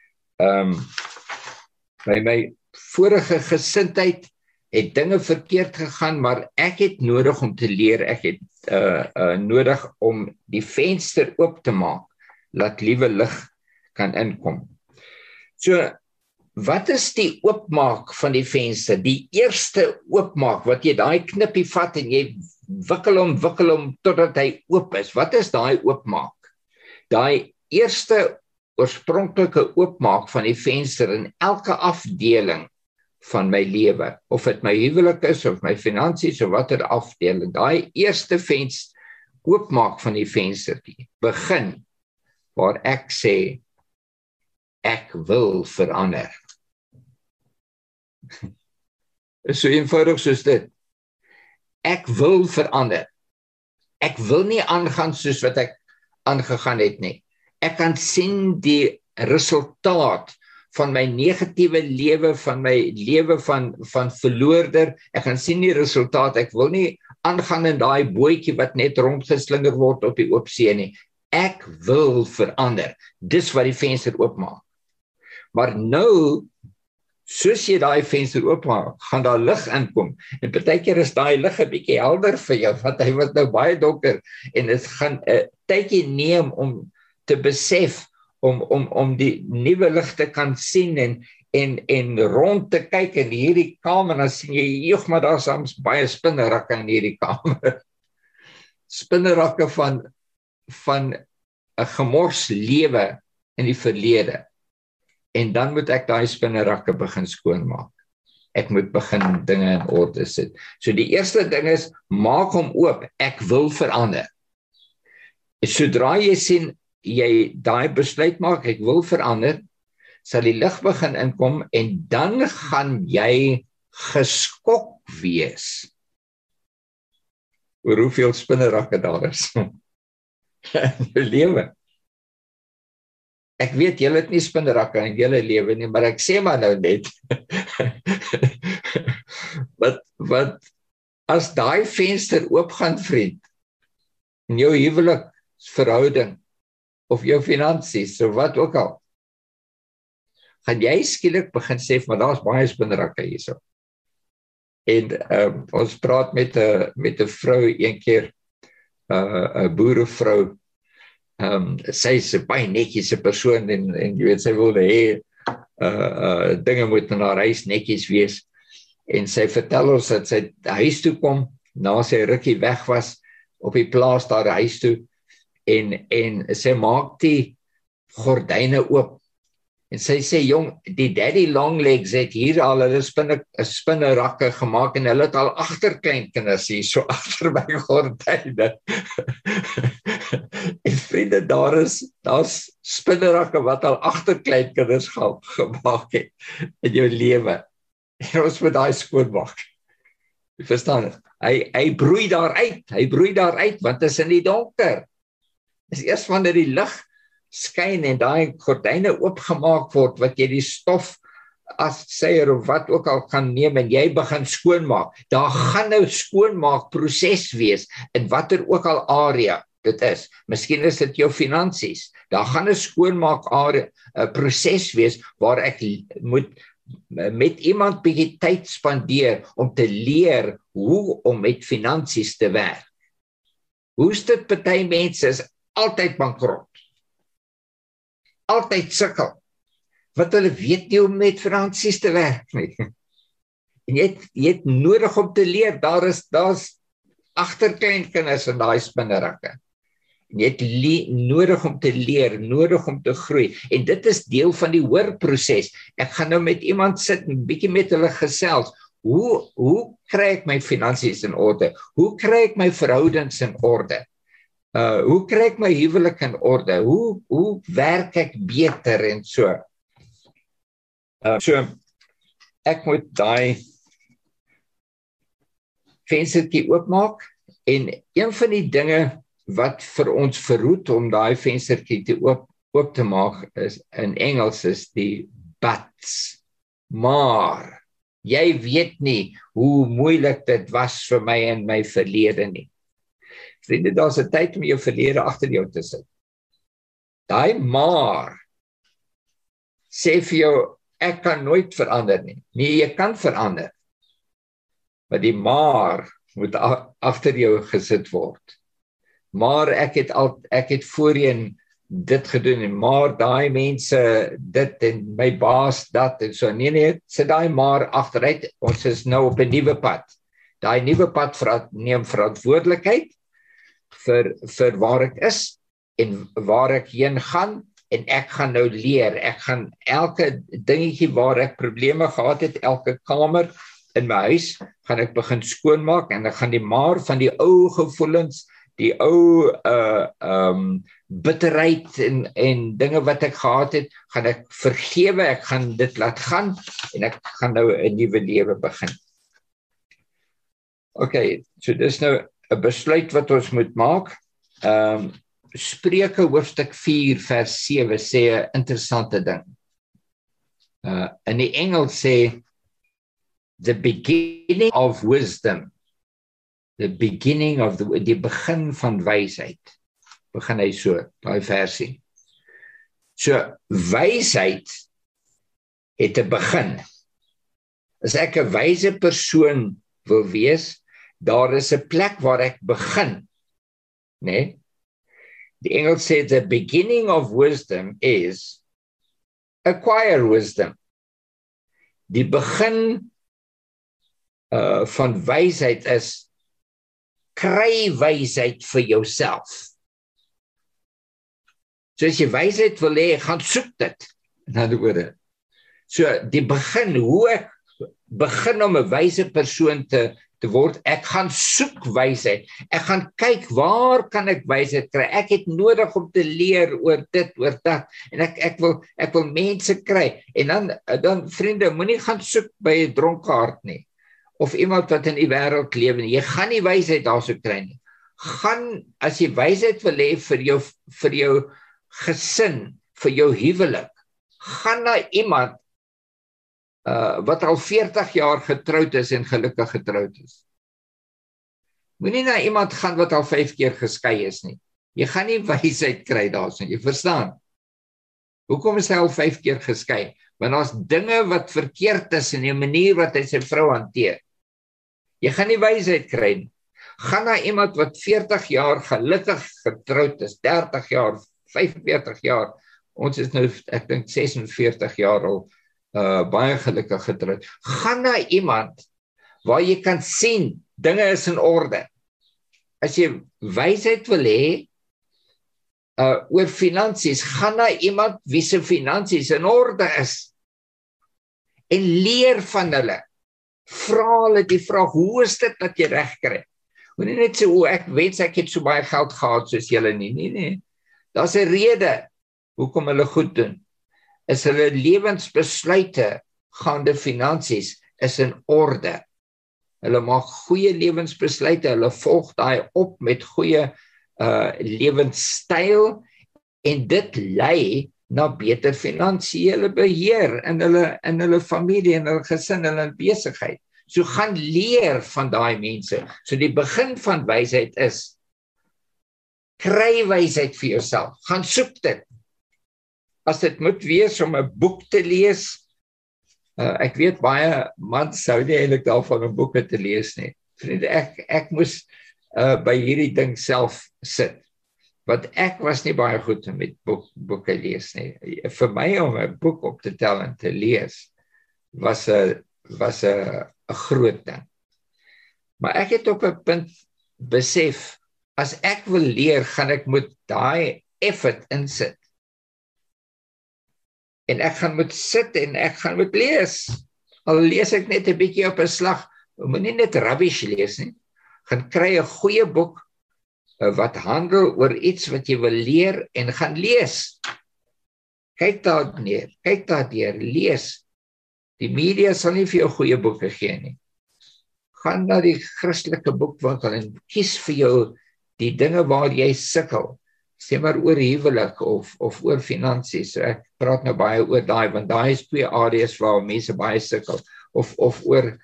By my vorige gesindheid het dinge verkeerd gegaan, maar ek het nodig om te leer. Ek het nodig om die venster oop te maak, laat liewe lig kan inkom. So, wat is die oopmaak van die venster? Die eerste oopmaak, wat jy daai knippie vat en jy wikkel hom totdat hy oop is. Wat is daai oopmaak? Daai eerste oorspronklike oopmaak van die venster in elke afdeling van my lewe, of dit my huwelik is, of my finansies, of watter afdeling, daai eerste venster, oopmaak van die venstertjie, begin, waar ek sê, ek wil verander. Is so eenvoudig soos dit. Ek wil verander. Ek wil nie aangaan soos wat ek aangegaan het nie. Ek kan sien die resultaat van my negatiewe lewe, van my lewe van verloorder. Ek kan sien die resultaat. Ek wil nie aangaan in daai bootjie wat net rondgeslinger word op die oop see nie. Ek wil verander. Dis wat die venster oopmaak. Maar nou Soos jy daai venster oopmaak, gaan daar lig inkom. En partykeer is daai lig 'n bietjie helder vir jou, want hy was nou baie donker en dit gaan 'n tydjie neem om te besef om die nuwe lig te kan sien en rond te kyk in hierdie kamer, dan sien jy, joh, maar daar is soms baie spinnerakke in hierdie kamer. Spinnerakke van 'n gemors lewe in die verlede. En dan moet ek daai spinnerakke begin skoonmaak. Ek moet begin dinge in orde sit. So die eerste ding is, maak hom oop, ek wil verander. Sodra jy sien, jy daai besluit maak, ek wil verander, sal die lig begin inkom en dan gaan jy geskok wees oor hoeveel spinnerakke daar is in jou lewe. Ek weet, julle het nie spinnerakke in julle lewe nie, maar ek sê maar nou net, wat as daai venster oopgaan, vriend, in jou huweliksverhouding, of jou finansies, of wat ook al, gaan jy skielik begin sê, maar daar is baie spinnerakke hierso. En ons praat met 'n vrou een keer, 'n boerevrou, sy is 'n baie netjiese persoon en jy weet, sy wilde hê dinge moet in haar huis netjies wees. En sy vertel ons dat sy huis toe kom, na sy rukkie weg was, op die plaas daar huis toe, en sy maak die gordyne oop. En sy sê, jong, die daddy long legs het hier al hulle spinnerakke gemaak en hulle het al agterkleinkinders hier so agter my gordyne. En vriende, daar's spinnerakke wat al agterkleinkinders gemaak het in jou lewe. En ons moet daai skoonmaak. Jy verstaan, hy broei daar uit, want dit is in die donker. Dis eers wanneer die lig skyn en daai gordyne oopgemaak word, wat jy die stof as seier of wat ook al kan neem en jy begin skoonmaak. Daar gaan nou skoonmaak proses wees in watter ook al area dit is. Miskien is dit jou finansies. Daar gaan 'n skoonmaak proses wees waar ek moet met iemand bietjie tyd spandeer om te leer hoe om met finansies te werk. Hoe's dit, party mense is altyd bankrot. Altyd sukkel. Want hulle weet nie hoe om met finansies te werk nie. En jy het nodig om te leer, daar's agterkleinkinders in daai spinnerakke. Jy het nodig om te leer, nodig om te groei. En dit is deel van die hoorproses. Ek gaan nou met iemand sit en bietjie met hulle gesels. Hoe kry ek my finansies in orde? Hoe kry ek my verhoudings in orde? Hoe kry ek my huwelik in orde? Hoe werk ek beter en so? So, ek moet daai venstertjie oopmaak en een van die dinge wat vir ons verhoed om daai venstertjie te oop te maak is in Engels is die buts. Maar jy weet nie hoe moeilik dit was vir my in my verlede nie. Vriende, daar's 'n tyd om jou verlede agter jou te sit. Daai maar sê vir jou, ek kan nooit verander nie. Nee, jy kan verander. Maar die maar moet agter jou gesit word. Maar ek het voorheen dit gedoen en maar daai mense dit en my baas dat en so. Nee, sit daai maar agteruit. Ons is nou op 'n nuwe pad. Daai nuwe pad neem verantwoordelikheid vir waar ek is en waar ek heen gaan en ek gaan nou leer. Ek gaan elke dingetjie waar ek probleme gehad het, elke kamer in my huis, gaan ek begin skoonmaak en ek gaan die maar van die ou gevoelens, die ou bitterheid en dinge wat ek gehad het, gaan ek vergewe, ek gaan dit laat gaan en ek gaan nou 'n nuwe lewe begin. Okay, so dis nou 'n besluit wat ons moet maak. Spreuke hoofstuk 4 vers 7 sê 'n interessante ding. In die Engels sê the beginning of wisdom, die begin van wysheid. Begin hy so, daai versie. So wysheid het 'n begin. As ek 'n wyse persoon wil wees, daar is 'n plek waar ek begin, né? Die Engels sê the beginning of wisdom is acquire wisdom. Die begin van wysheid is kry wysheid vir jouself. So as jy wysheid wil hê, gaan soek dit. In ander woorde. So die begin, hoe ek begin om 'n wyse persoon te word, ek gaan soek wysheid. Ek gaan kyk, waar kan ek wysheid kry? Ek het nodig om te leer oor dit, oor dat. En ek wil mense kry. En dan vriende, moenie gaan soek by 'n dronkaard nie. Of iemand wat in die wêreld lewe nie. Jy gaan nie wysheid daarso kry nie. Gaan, as jy wysheid wil hê vir jou gesin, vir jou huwelik, gaan na iemand wat al 40 jaar getroud is en gelukkig getroud is. Moenie na iemand gaan wat al 5 keer geskei is nie. Jy gaan nie wysheid kry daarso, jy verstaan. Hoekom is hy al 5 keer geskei? Want daar's dinge wat verkeerd is in die manier wat hy sy vrou hanteer. Jy gaan nie wysheid kry nie. Gaan na iemand wat 40 jaar gelukkig getroud is, 30 jaar, 45 jaar. Ons is nou, ek dink 46 jaar al baie gelukkig getroud. Gaan na iemand waar jy kan sien, dinge is in orde. As jy wysheid wil hê oor finansies, gaan na iemand wie se finansies in orde is. En leer van hulle. Vra hulle die vraag, hoe is dit dat jy reg kry? Moenie net sê, ek wens ek het so baie geld gehad soos julle nie. Nee. Daar's 'n rede hoekom hulle goed doen. Is hulle lewensbesluite gaande finansies is in orde. Hulle maak goeie lewensbesluite, hulle volg daai op met goeie lewenstyl en dit lei na beter finansiële beheer in hulle familie en hulle gesin en hulle besigheid. So gaan leer van daai mense. So die begin van wysheid is kry wysheid vir jouself. Gaan soek dit. As dit moet wees om 'n boek te lees, ek weet baie mans sou nie eintlik daarvan om boeke te lees nie. Vriende, ek moes by hierdie ding self sit. Want ek was nie baie goed met boeke lees nie. Vir my om 'n boek op te tel en te lees was 'n groot ding. Maar ek het op 'n punt besef, as ek wil leer, gaan ek moet daai effort insit. En ek gaan moet sit en ek gaan moet lees. Al lees ek net 'n bietjie op 'n slag, moenie net rubbish lees nie. Gaan kry 'n goeie boek wat handel oor iets wat jy wil leer en gaan lees. Kyk daar neer, kyk daar deur, lees. Die media sal nie vir jou goeie boeke gee nie. Gaan na die Christelike boekwinkel en kies vir jou die dinge waar jy sukkel. Sê maar oor huwelik of oor finansies. So ek praat nou baie oor daai, want daai is 2 areas waar mense baie sukkel. Of oor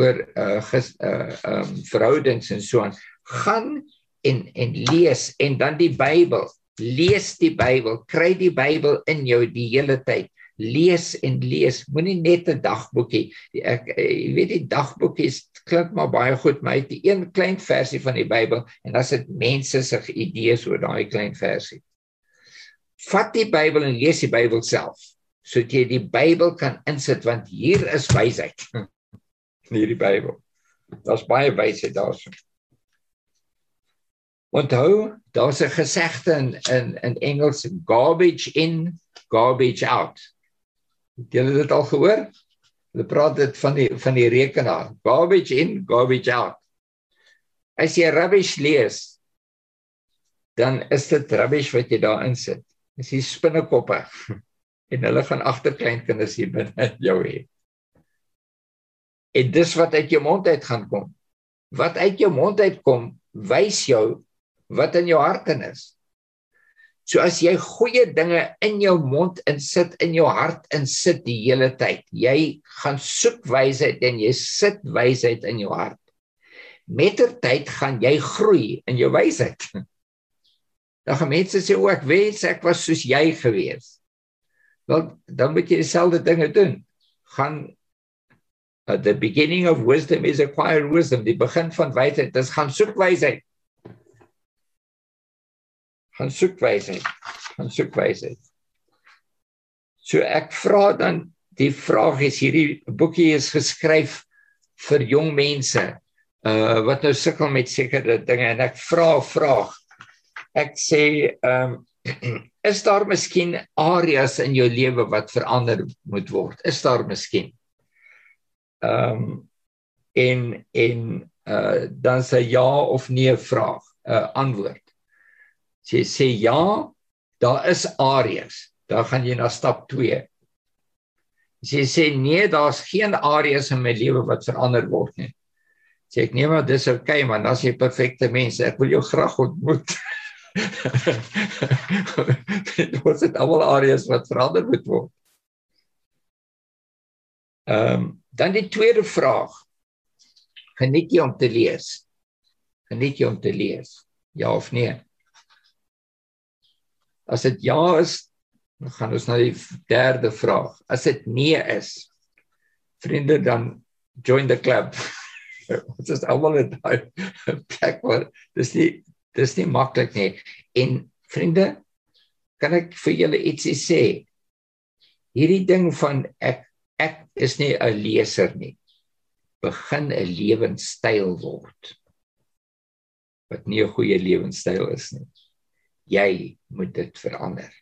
verhoudings en so aan. Gaan en lees, en dan die Bybel. Lees die Bybel, kry die Bybel in jou die hele tyd. Lees en lees, moenie net 'n dagboekie. Jy weet die dagboekies klink maar baie goed, maar hy het die een klein versie van die Bybel en dan is dit mense se idees oor daai klein versie. Vat die Bybel en lees die Bybel self, sodat jy die Bybel kan insit, want hier is wysheid. In hierdie Bybel. Daar's baie wysheid daarso. Onthou, daar's 'n gesegde in Engels, garbage in, garbage out. Het julle dit al gehoor? Hulle praat dit van die rekenaar. Garbage in, garbage out. As jy rubbish lees, dan is dit rubbish wat jy daar insit. Dis die spinnekoppe. En hulle gaan agterkleinkinders hier binne jou hê. En dis wat uit jou mond uit gaan kom. Wat uit jou mond uitkom, wys jou wat in jou hart is. So as jy goeie dinge in jou mond insit, in jou hart insit die hele tyd, jy gaan soek wysheid en jy sit wysheid in jou hart. Mettertyd gaan jy groei in jou wysheid. Dan gaan mense sê, ek wens ek was soos jy gewees. Wel, dan moet jy dieselfde dinge doen. Gaan The beginning of wisdom is acquired wisdom. Die begin van wysheid is gaan soek wysheid. Gaan soek wysheid. Gaan soek wysheid. So ek vra dan, die vraag is, hierdie boekie is geskryf vir jong mense, wat nou sukkel met sekere dinge, en ek vra 'n vraag. Ek sê, is daar miskien areas in jou lewe wat verander moet word? Is daar miskien? Dan sê ja of nee vraag, antwoord. As jy sê ja, daar is areas, dan gaan jy na stap 2. As jy sê nee, daar's geen areas in my lewe wat verander word nie. Sê ek nee, maar dis okay, man, dan is jy perfekte mens, ek wil jou graag ontmoet. Ons het allemaal areas wat verander moet word. Dan die tweede vraag, geniet jy om te lees? Geniet jy om te lees? Ja of nee? As dit ja is, dan gaan ons na die derde vraag. As dit nee is, vriende, dan join the club. Ons is allemaal in die plek waar, dis nie maklik nie. En vriende, kan ek vir julle ietsie sê? Hierdie ding van ek is nie 'n leser nie, begin 'n lewenstyl word, wat nie 'n goeie lewenstyl is nie. Jy moet dit verander.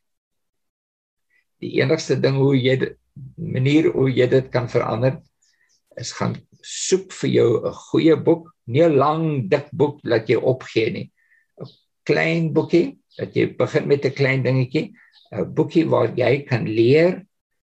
Die enigste ding manier hoe jy dit kan verander, is gaan soek vir jou 'n goeie boek, nie 'n lang, dik boek dat jy opgee nie. 'n Klein boekie, dat jy begin met 'n klein dingetjie, 'n boekie waar jy kan leer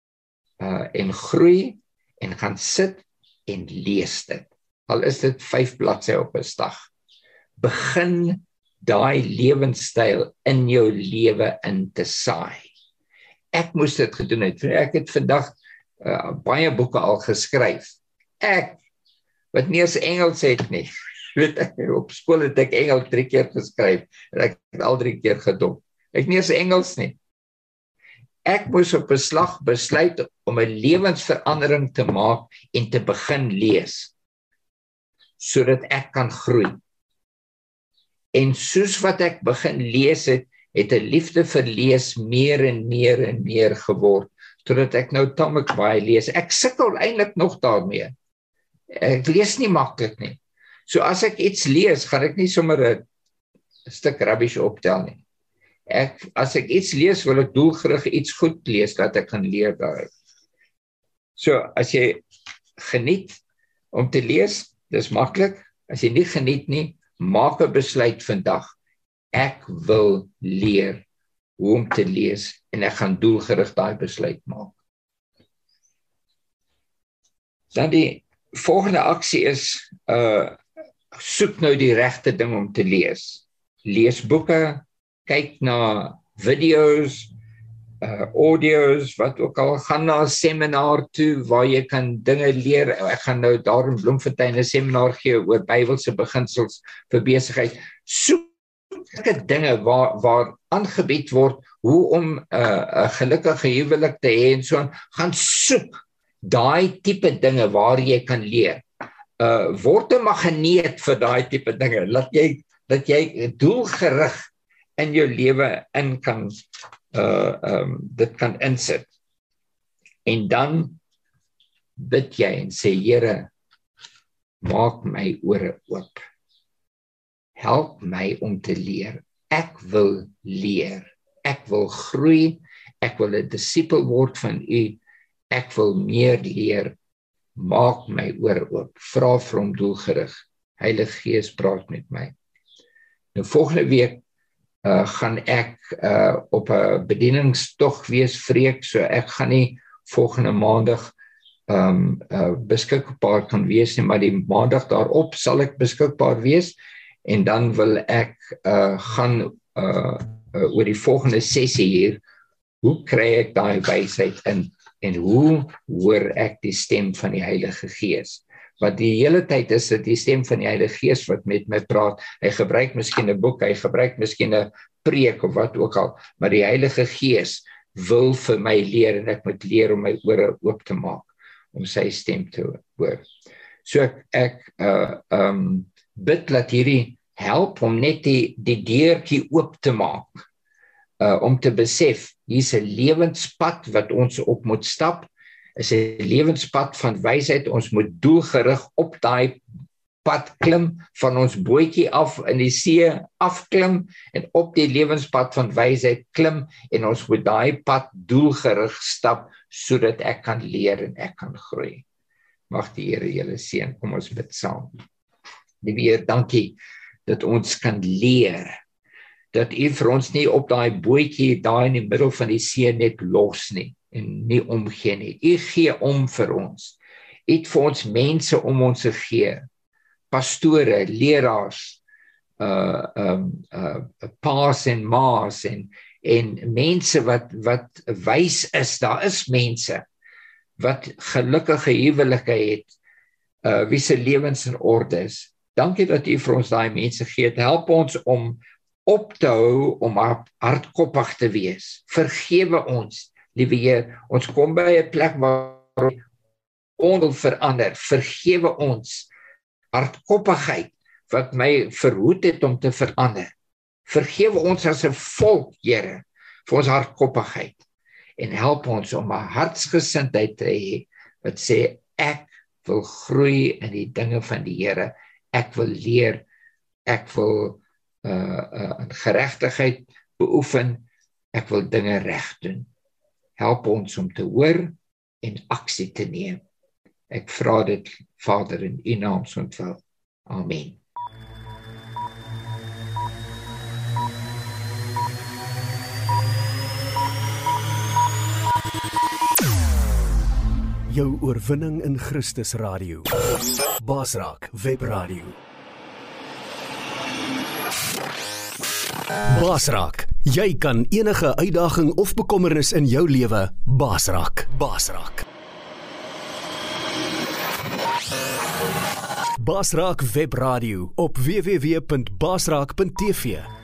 en groei en gaan sit en lees dit. Al is dit 5 bladsye op 'n dag. Begin daai lewenstyl in jou lewe in te saai. Ek moes dit gedoen het. Ek het vandag baie boeke al geskryf. Ek, wat nie eens Engels het nie. Weet ek, op skool het ek Engels 3 keer geskryf, en ek het al 3 keer gedop. Ek nie eens Engels nie. Ek moes op 'n slag besluit om 'n lewensverandering te maak en te begin lees, sodat ek kan groei. En soos wat ek begin lees het 'n liefde vir lees meer en meer geword, totdat ek nou tamelik baie lees. Ek sukkel eintlik nog daarmee. Ek lees nie maklik nie. So as ek iets lees, gaan ek nie sommer 'n stuk rubbish optel nie. As ek iets lees, wil ek doelgerig iets goed lees, dat ek kan leer daaruit. So, as jy geniet om te lees, dis maklik. As jy nie geniet nie, maak 'n besluit vandag. Ek wil leer hoe om te lees, en ek gaan doelgerig daai besluit maak. Dan die volgende aksie is, soek nou die regte ding om te lees. Lees boeke, kyk na video's, audio's, wat ook al, gaan na 'n seminar toe, waar jy kan dinge leer. Ek gaan nou daar in Bloemfontein 'n seminar gee oor Bybelse beginsels vir besigheid. Soek dinge waar aangebied word, hoe om 'n gelukkige huwelik te hê en so, gaan soek daai tipe dinge waar jy kan leer. Word 'n magneet vir daai tipe dinge, dat jy doelgerig in jou lewe in kan dit kan insit. En dan bid jy en sê, Here, maak my ore oop. Help my om te leer. Ek wil leer. Ek wil groei. Ek wil 'n disipel word van U. Ek wil meer leer. Maak my ore oop. Vra vir hom doelgerig. Heilige Gees, praat met my. Nou volgende week gaan ek op 'n bedieningstog wees, Freek, so ek gaan nie volgende maandag beskikbaar kan wees nie, maar die maandag daarop sal ek beskikbaar wees, en dan wil ek gaan oor die volgende sessie hier, hoe kry ek daai wysheid in, en hoe hoor ek die stem van die Heilige Gees? Want die hele tyd is dit die stem van die Heilige Gees wat met my praat. Hy gebruik miskien 'n boek, hy gebruik miskien 'n preek of wat ook al, maar die Heilige Gees wil vir my leer, en ek moet leer om my ore oop te maak. om sy stem te hoor. So ek bid dat hierdie help om net die deurtjie oop te maak, om te besef, hier's 'n lewenspad wat ons op moet stap, is 'n lewenspad van wysheid, ons moet doelgerig op daai pad klim, van ons bootjie af in die see afklim, en op die lewenspad van wysheid klim, en ons moet daai pad doelgerig stap, sodat ek kan leer en ek kan groei. Mag die Here julle seën, kom ons bid saam. Liewe Heer, dankie dat ons kan leer, dat U vir ons nie op daai bootjie daar in die middel van die see net los nie, en nie omgee nie. U gee om vir ons. U het vir ons mense om ons te gee, pastore, leraars, paas en maas, en mense wat wys is. Daar is mense wat gelukkige huwelike het, wie se lewens in orde is. Dankie dat U vir ons daai mense gee. Het help ons om op te hou, om hardkoppig te wees. Vergewe ons, liewe Heer. Ons kom by 'n plek waar ons wil verander. Vergewe ons hardkoppigheid wat my verhoed het om te verander. Vergewe ons as 'n volk, Here, vir ons hardkoppigheid. En help ons om 'n hartsgesindheid te hê wat sê, ek wil groei in die dinge van die Here. Ek wil leer, ek wil in geregtigheid beoefen, ek wil dinge reg doen. Help ons om te hoor en aksie te neem. Ek vra dit, Vader, in U naam ontvou. Amen. Jou oorwinning in Christus Radio. Basraak Webradio. Basraak, jy kan enige uitdaging of bekommernis in jou lewe basraak. Basraak. Basraak Webradio op www.basraak.tv